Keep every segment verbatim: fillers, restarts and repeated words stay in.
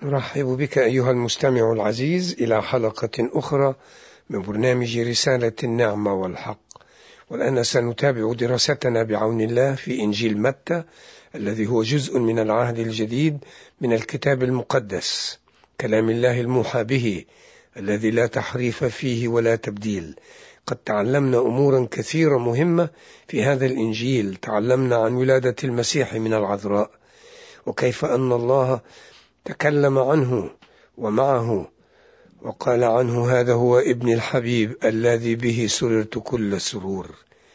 نرحب بك أيها المستمع العزيز إلى حلقة أخرى من برنامج رسالة النعمة والحق. والآن سنتابع دراستنا بعون الله في إنجيل متى الذي هو جزء من العهد الجديد من الكتاب المقدس، كلام الله الموحى به الذي لا تحريف فيه ولا تبديل. قد تعلمنا أمورا كثيرة مهمة في هذا الإنجيل. تعلمنا عن ولادة المسيح من العذراء، وكيف أن الله تكلم عنه ومعه وقال عنه: هذا هو ابن الحبيب الذي به سررت كل سرور.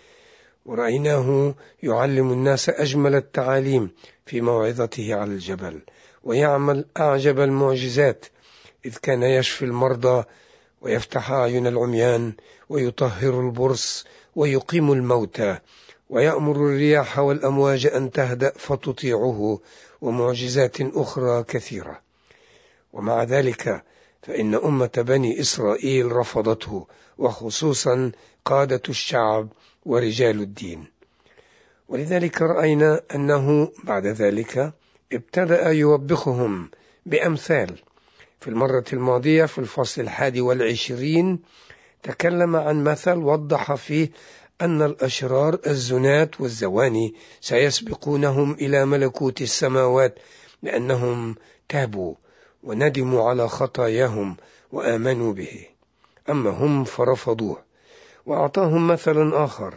ورأيناه يعلم الناس أجمل التعاليم في موعظته على الجبل، ويعمل أعجب المعجزات، إذ كان يشفي المرضى ويفتح أعين العميان ويطهر البرص ويقيم الموتى ويأمر الرياح والأمواج أن تهدأ فتطيعه، ومعجزات أخرى كثيرة. ومع ذلك فإن أمة بني إسرائيل رفضته، وخصوصا قادة الشعب ورجال الدين. ولذلك رأينا أنه بعد ذلك ابتدأ يوبخهم بأمثال. في المرة الماضية في الفصل الحادي والعشرين تكلم عن مثل وضح فيه أن الأشرار الزناة والزواني سيسبقونهم إلى ملكوت السماوات، لأنهم تابوا وندموا على خطاياهم وآمنوا به، أما هم فرفضوه. وأعطاهم مثلا آخر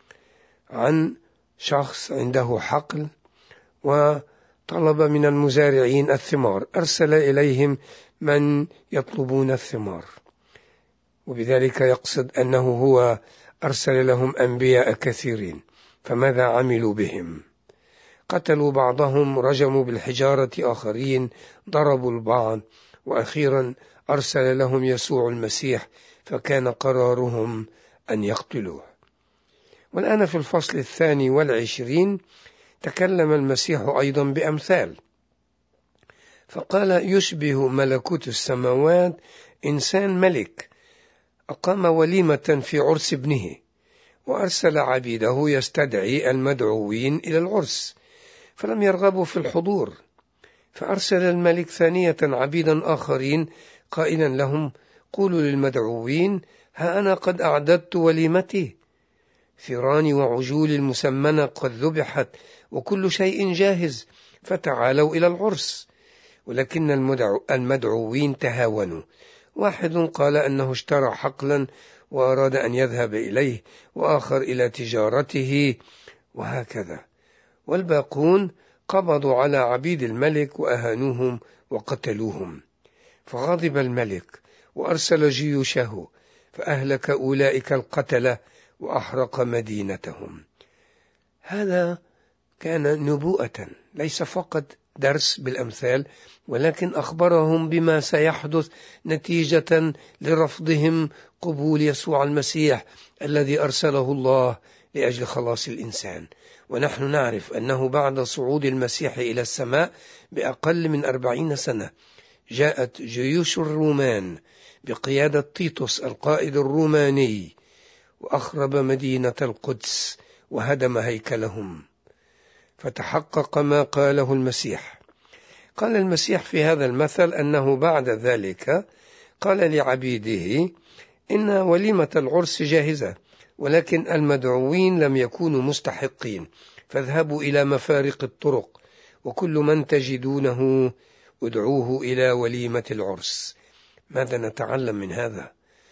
عن شخص عنده حقل وطلب من المزارعين الثمار، أرسل إليهم من يطلبون الثمار، وبذلك يقصد أنه هو أرسل لهم أنبياء كثيرين. فماذا عملوا بهم؟ قتلوا بعضهم، رجموا بالحجارة آخرين، ضربوا البعض، وأخيرا أرسل لهم يسوع المسيح، فكان قرارهم أن يقتلوه. والآن في الفصل الثاني والعشرين تكلم المسيح أيضا بأمثال، فقال: يشبه ملكوت السماوات إنسان ملك أقام وليمة في عرس ابنه، وأرسل عبيده يستدعي المدعوين إلى العرس، فلم يرغبوا في الحضور. فأرسل الملك ثانية عبيدا آخرين قائلا لهم: قولوا للمدعوين: ها أنا قد أعددت وليمتي، ثيران وعجول المسمنة قد ذبحت، وكل شيء جاهز، فتعالوا إلى العرس. ولكن المدعو المدعوين تهاونوا. واحد قال أنه اشترى حقلا وأراد أن يذهب إليه، وآخر إلى تجارته، وهكذا. والباقون قبضوا على عبيد الملك وأهانوهم وقتلوهم. فغضب الملك وأرسل جيوشه فأهلك أولئك القتلة وأحرق مدينتهم. هذا كان نبوءة، ليس فقط درس بالأمثال، ولكن أخبرهم بما سيحدث نتيجة لرفضهم قبول يسوع المسيح الذي أرسله الله لأجل خلاص الإنسان. ونحن نعرف أنه بعد صعود المسيح إلى السماء بأقل من أربعين سنة جاءت جيوش الرومان بقيادة تيتوس القائد الروماني، وأخرب مدينة القدس وهدم هيكلهم، فتحقق ما قاله المسيح. قال المسيح في هذا المثل أنه بعد ذلك قال لعبيده: إن وليمة العرس جاهزة، ولكن المدعوين لم يكونوا مستحقين، فاذهبوا إلى مفارق الطرق، وكل من تجدونه ادعوه إلى وليمة العرس. ماذا نتعلم من هذا؟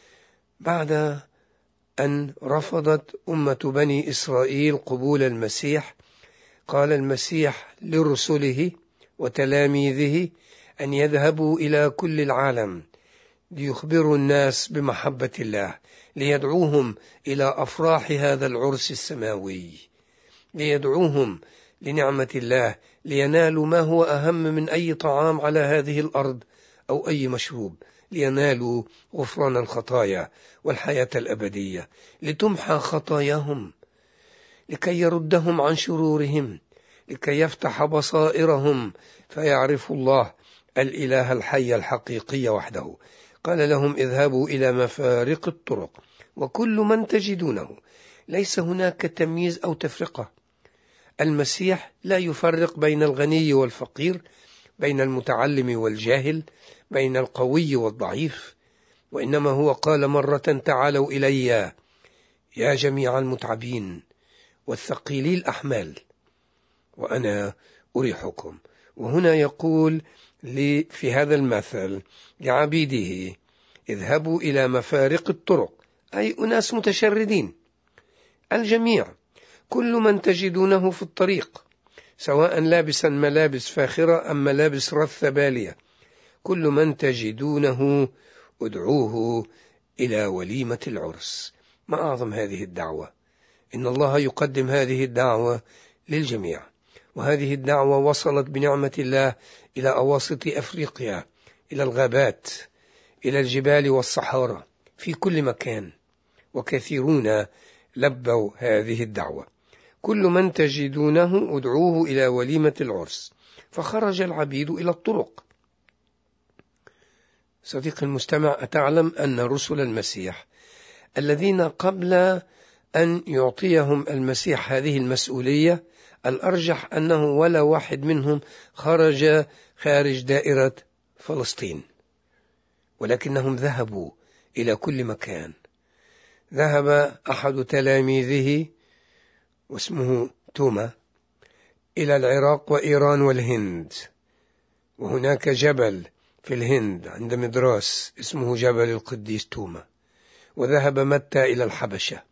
بعد أن رفضت أمة بني إسرائيل قبول المسيح، قال المسيح لرسله وتلاميذه أن يذهبوا إلى كل العالم ليخبروا الناس بمحبة الله، ليدعوهم إلى أفراح هذا العرس السماوي، ليدعوهم لنعمة الله، لينالوا ما هو أهم من أي طعام على هذه الأرض أو أي مشروب، لينالوا غفران الخطايا والحياة الأبدية، لتمحى خطاياهم، لكي يردهم عن شرورهم، لكي يفتح بصائرهم فيعرفوا الله الإله الحي الحقيقي وحده. قال لهم: اذهبوا إلى مفارق الطرق، وكل من تجدونه. ليس هناك تمييز أو تفرقة. المسيح لا يفرق بين الغني والفقير، بين المتعلم والجاهل، بين القوي والضعيف، وإنما هو قال مرة: تعالوا إلي يا جميع المتعبين والثقيلي الأحمال وأنا أريحكم. وهنا يقول لي في هذا المثل لعبيده: اذهبوا إلى مفارق الطرق، أي أناس متشردين، الجميع، كل من تجدونه في الطريق، سواء لابسا ملابس فاخرة أم ملابس رثة بالية، كل من تجدونه ادعوه إلى وليمة العرس. ما أعظم هذه الدعوة! إن الله يقدم هذه الدعوة للجميع، وهذه الدعوة وصلت بنعمة الله إلى أواسط أفريقيا، إلى الغابات، إلى الجبال والصحارى، في كل مكان، وكثيرون لبوا هذه الدعوة. كل من تجدونه ادعوه إلى وليمة العرس. فخرج العبيد إلى الطرق. صديقي المستمع، أتعلم أن رسل المسيح الذين قبل أن يعطيهم المسيح هذه المسؤولية، الأرجح أنه ولا واحد منهم خرج خارج دائرة فلسطين، ولكنهم ذهبوا إلى كل مكان. ذهب أحد تلاميذه واسمه توما إلى العراق وإيران والهند، وهناك جبل في الهند عند مدراس اسمه جبل القديس توما. وذهب متى إلى الحبشة،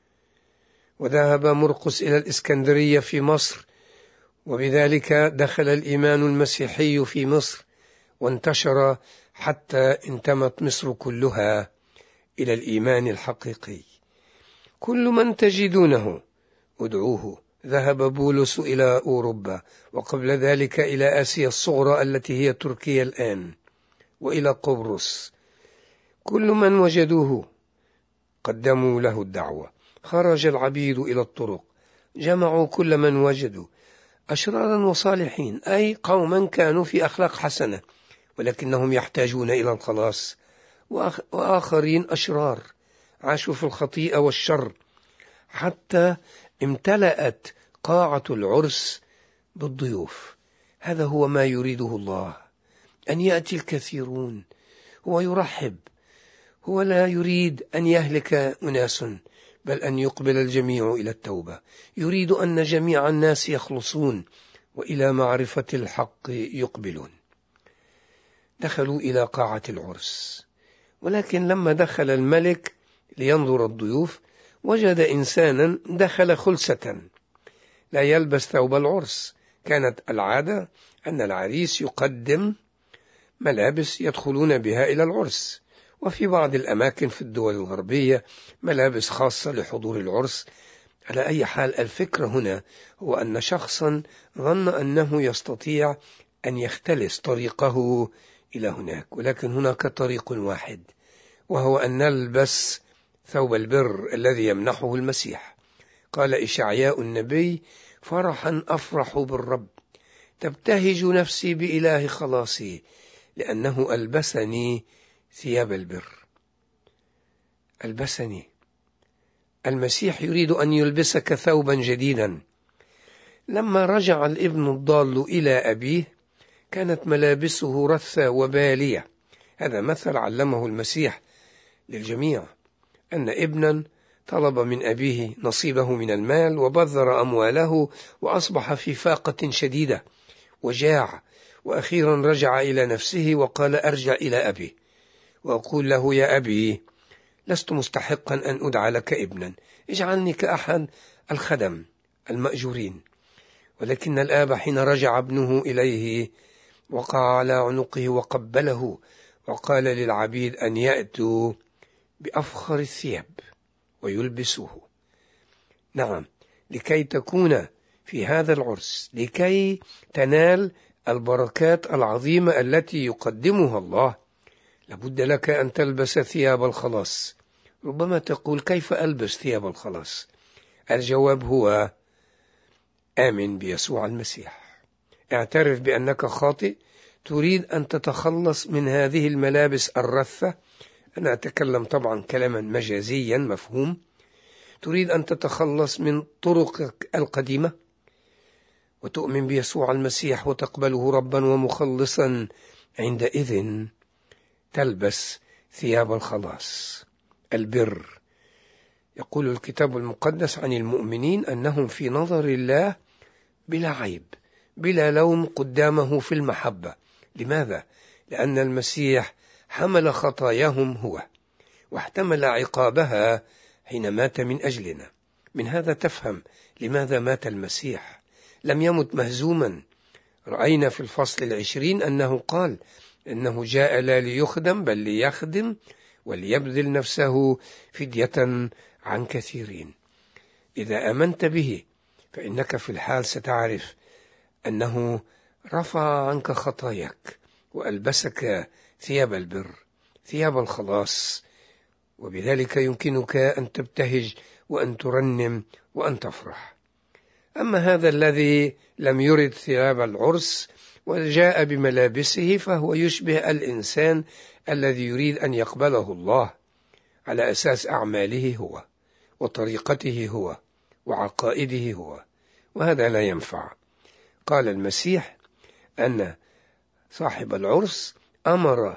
وذهب مرقس إلى الإسكندرية في مصر، وبذلك دخل الإيمان المسيحي في مصر وانتشر حتى انتمت مصر كلها إلى الإيمان الحقيقي. كل من تجدونه ادعوه. ذهب بولس إلى أوروبا، وقبل ذلك إلى آسيا الصغرى التي هي تركيا الآن، وإلى قبرص. كل من وجدوه قدموا له الدعوة. خرج العبيد إلى الطرق، جمعوا كل من وجدوا، أشرارا وصالحين، أي قوما كانوا في أخلاق حسنة ولكنهم يحتاجون إلى الخلاص، وآخرين أشرار عاشوا في الخطيئة والشر، حتى امتلأت قاعة العرس بالضيوف. هذا هو ما يريده الله، أن يأتي الكثيرون. هو يرحب، هو لا يريد أن يهلك أناس، بل أن يقبل الجميع إلى التوبة. يريد أن جميع الناس يخلصون وإلى معرفة الحق يقبلون. دخلوا إلى قاعة العرس، ولكن لما دخل الملك لينظر الضيوف وجد إنسانا دخل خلسة لا يلبس ثوب العرس. كانت العادة أن العريس يقدم ملابس يدخلون بها إلى العرس، وفي بعض الأماكن في الدول الغربية ملابس خاصة لحضور العرس. على أي حال، الفكرة هنا هو أن شخصا ظن أنه يستطيع أن يختلس طريقه إلى هناك، ولكن هناك طريق واحد، وهو أن نلبس ثوب البر الذي يمنحه المسيح. قال إشعياء النبي: فرحا أفرح بالرب، تبتهج نفسي بإله خلاصي، لأنه ألبسني ثياب البر. ألبسني. المسيح يريد أن يلبسك ثوبا جديدا. لما رجع الابن الضال إلى أبيه كانت ملابسه رثة وبالية. هذا مثل علمه المسيح للجميع، أن ابنا طلب من أبيه نصيبه من المال وبذر أمواله وأصبح في فاقة شديدة وجاع، وأخيرا رجع إلى نفسه وقال: أرجع إلى أبي وأقول له: يا أبي، لست مستحقا أن أدعى لك ابنا، اجعلني كأحد الخدم المأجورين. ولكن الآب حين رجع ابنه إليه وقع على عنقه وقبله وقال للعبيد أن يأتوا بأفخر الثياب ويلبسوه. نعم، لكي تكون في هذا العرس، لكي تنال البركات العظيمة التي يقدمها الله، لابد لك أن تلبس ثياب الخلاص. ربما تقول: كيف ألبس ثياب الخلاص؟ الجواب هو: آمن بيسوع المسيح، اعترف بأنك خاطئ، تريد أن تتخلص من هذه الملابس الرثة. أنا أتكلم طبعا كلاما مجازيا مفهوم. تريد أن تتخلص من طرقك القديمة وتؤمن بيسوع المسيح وتقبله ربا ومخلصا، عندئذ تلبس ثياب الخلاص البر. يقول الكتاب المقدس عن المؤمنين أنهم في نظر الله بلا عيب بلا لوم قدامه في المحبة. لماذا؟ لأن المسيح حمل خطاياهم هو واحتمل عقابها حين مات من أجلنا. من هذا تفهم لماذا مات المسيح. لم يمت مهزوما. رأينا في الفصل العشرين أنه قال إنه جاء لا ليخدم بل ليخدم وليبذل نفسه فدية عن كثيرين. إذا آمنت به فإنك في الحال ستعرف أنه رفع عنك خطاياك وألبسك ثياب البر، ثياب الخلاص، وبذلك يمكنك أن تبتهج وأن ترنم وأن تفرح. أما هذا الذي لم يرد ثياب العرس وجاء بملابسه فهو يشبه الإنسان الذي يريد أن يقبله الله على أساس أعماله هو وطريقته هو وعقائده هو، وهذا لا ينفع. قال المسيح أن صاحب العرس أمر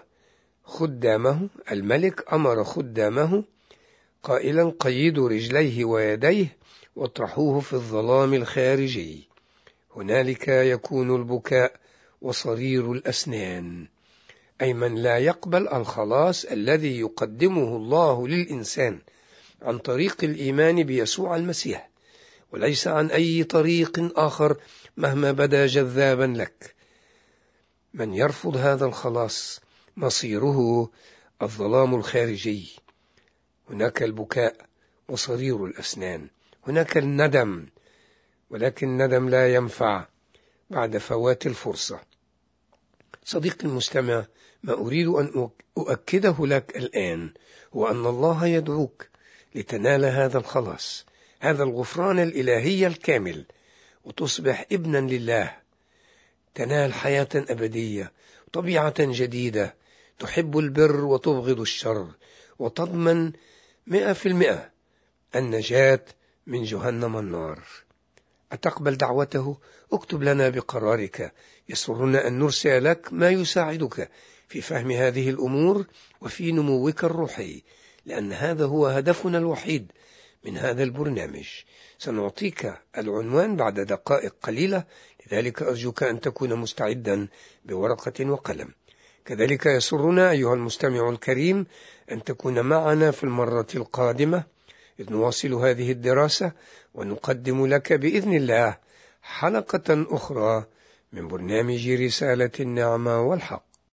خدامه، الملك أمر خدامه قائلا: قيدوا رجليه ويديه واطرحوه في الظلام الخارجي، هنالك يكون البكاء وصرير الأسنان. أي من لا يقبل الخلاص الذي يقدمه الله للإنسان عن طريق الإيمان بيسوع المسيح، وليس عن أي طريق آخر مهما بدا جذابا لك. من يرفض هذا الخلاص مصيره الظلام الخارجي، هناك البكاء وصرير الأسنان، هناك الندم، ولكن الندم لا ينفع بعد فوات الفرصة. صديقي المستمع، ما أريد أن أؤكده لك الآن هو أن الله يدعوك لتنال هذا الخلاص، هذا الغفران الإلهي الكامل، وتصبح ابنا لله، تنال حياة أبدية، طبيعة جديدة، تحب البر وتبغض الشر، وتضمن مئة في المئة النجاة من جهنم النار. أتقبل دعوته؟ اكتب لنا بقرارك، يسرنا أن نرسل لك ما يساعدك في فهم هذه الأمور وفي نموك الروحي، لأن هذا هو هدفنا الوحيد من هذا البرنامج. سنعطيك العنوان بعد دقائق قليلة، لذلك أرجوك أن تكون مستعدا بورقة وقلم. كذلك يسرنا أيها المستمع الكريم أن تكون معنا في المرة القادمة إذ نواصل هذه الدراسة ونقدم لك بإذن الله حلقة أخرى من برنامج رسالة النعمة والحق.